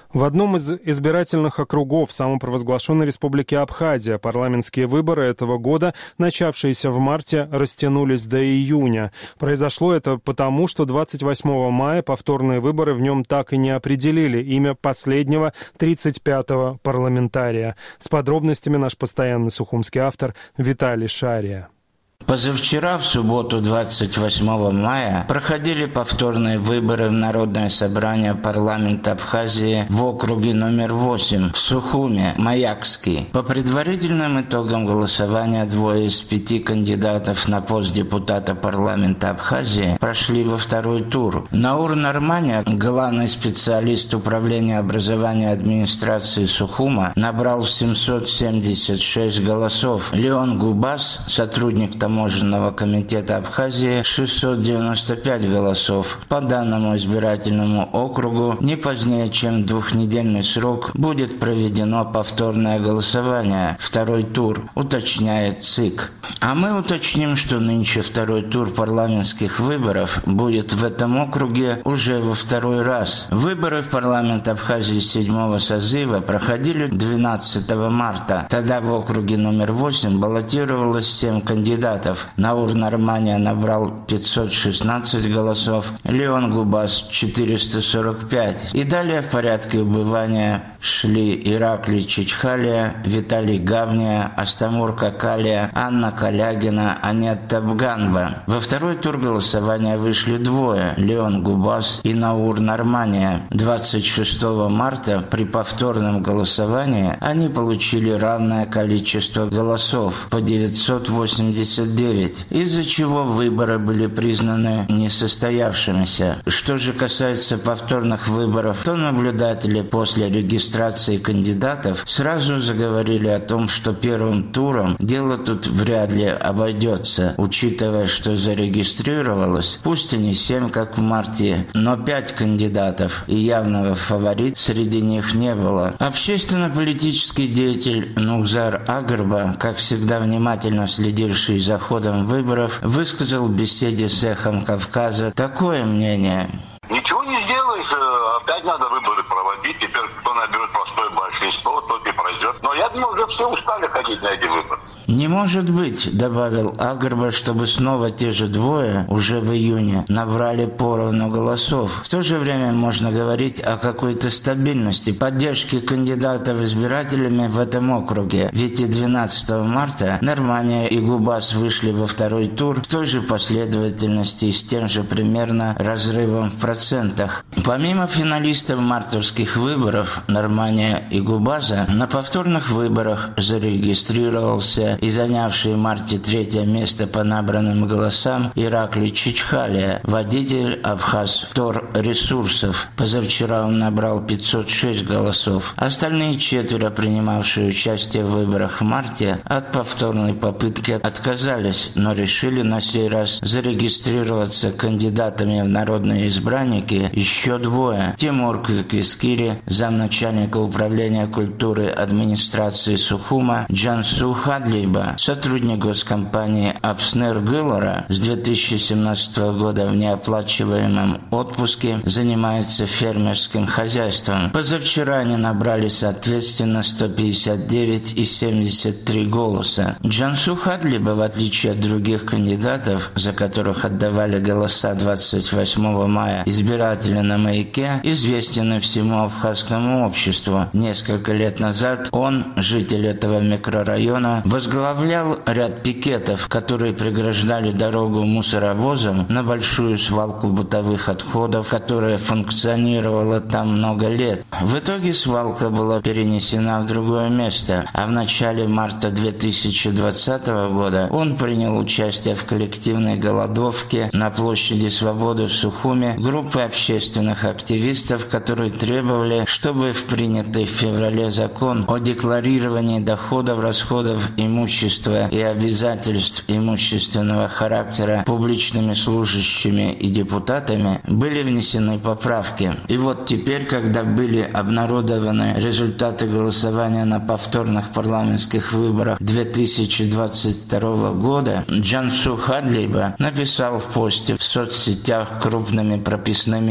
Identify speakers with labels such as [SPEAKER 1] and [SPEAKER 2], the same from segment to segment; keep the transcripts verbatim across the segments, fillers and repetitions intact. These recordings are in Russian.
[SPEAKER 1] В одном из избирательных округов самопровозглашенной республики Абхазия парламентские выборы этого года, начавшиеся в марте, растянулись до июня. Произошло это потому, что двадцать восьмого мая повторные выборы в нем так и не определили имя последнего тридцать пятого парламентария. С подробностями наш постоянный сухумский автор Виталий Шария.
[SPEAKER 2] Позавчера, в субботу двадцать восьмого мая, проходили повторные выборы в Народное собрание парламента Абхазии в округе номер восемь в Сухуме, Маякский. По предварительным итогам голосования двое из пяти кандидатов на пост депутата парламента Абхазии прошли во второй тур. Наур Нармания, главный специалист управления образования администрации Сухума, набрал семьсот семьдесят шесть голосов. Леон Губас, сотрудник таможенного Таможенного комитета Абхазии, шестьсот девяносто пять голосов. По данному избирательному округу не позднее, чем двухнедельный срок, будет проведено повторное голосование, второй тур, уточняет ЦИК. А мы уточним, что нынче второй тур парламентских выборов будет в этом округе уже во второй раз. Выборы в парламент Абхазии седьмого созыва проходили двенадцатого марта. Тогда в округе номер восемь баллотировалось семь кандидатов. Наур Нармания набрал пятьсот шестнадцать голосов, Леон Губас четыреста сорок пять. И далее в порядке убывания шли Ираклий Чичхалия, Виталий Гавния, Астамур Какалия, Анна Калягина, Анетта Бганба. Во второй тур голосования вышли двое – Леон Губас и Наур Нармания. двадцать шестого марта при повторном голосовании они получили равное количество голосов – по девятьсот восемьдесят девять, из-за чего выборы были признаны несостоявшимися. Что же касается повторных выборов, то наблюдатели после регистрации кандидатов сразу заговорили о том, что первым туром дело тут вряд ли обойдется, учитывая, что зарегистрировалось, пусть и не семь, как в марте, но пять кандидатов, и явного фаворита среди них не было. Общественно-политический деятель Нугзар Агарба, как всегда внимательно следивший за ходом выборов, высказал в беседе с «Эхом Кавказа» такое мнение.
[SPEAKER 3] Ничего не сделаешь, опять надо выборы проводить, теперь кто наберет простое большинство, тот и пройдет. Но я думаю, уже все устали ходить на эти выборы.
[SPEAKER 2] «Не может быть», — добавил Агарба, «чтобы снова те же двое уже в июне набрали поровну голосов. В то же время можно говорить о какой-то стабильности поддержки кандидатов избирателями в этом округе. Ведь и двенадцатого марта Нармания и Губас вышли во второй тур в той же последовательности и с тем же примерно разрывом в процентах». Помимо финалистов мартовских выборов Нармания и Губаза, на повторных выборах зарегистрировался и занявший в марте третье место по набранным голосам Ираклий Чичхалия, водитель Абхаз-Втор Ресурсов. Позавчера он набрал пятьсот шесть голосов. Остальные четверо, принимавшие участие в выборах в марте, от повторной попытки отказались, но решили на сей раз зарегистрироваться кандидатами в народные избранники еще двое. Тимур Кискири, замначальника управления культуры администрации Сухума, Джансу Хадлиба, сотрудник госкомпании Апснер Гылора, с две тысячи семнадцатого года в неоплачиваемом отпуске занимается фермерским хозяйством. Позавчера они набрали соответственно сто пятьдесят девять и семьдесят три голоса. Джансу Хадлиба, в отличие от других кандидатов, за которых отдавали голоса двадцать восьмого мая избиратели на Маяке, известен всему абхазскому обществу. Несколько лет назад он, житель этого микрорайона, возглавлял ряд пикетов, которые преграждали дорогу мусоровозам на большую свалку бытовых отходов, которая функционировала там много лет. В итоге свалка была перенесена в другое место, а в начале марта две тысячи двадцатого года он принял участие в коллективной голодовке на площади Свободы в Сухуме группы общественных активистов, которые требовали, чтобы в принятый в феврале закон о декларировании доходов, расходов, имущества и обязательств имущественного характера публичными служащими и депутатами были внесены поправки. И вот теперь, когда были обнародованы результаты голосования на повторных парламентских выборах две тысячи двадцать второго года, Джансу Хадлиба написал в посте в соцсетях крупными прописными буквами: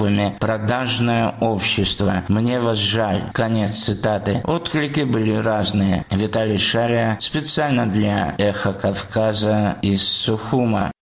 [SPEAKER 2] выкупами. Продажное общество. Мне вас жаль. Конец цитаты. Отклики были разные. Виталий Шария специально для «Эхо Кавказа» из Сухума.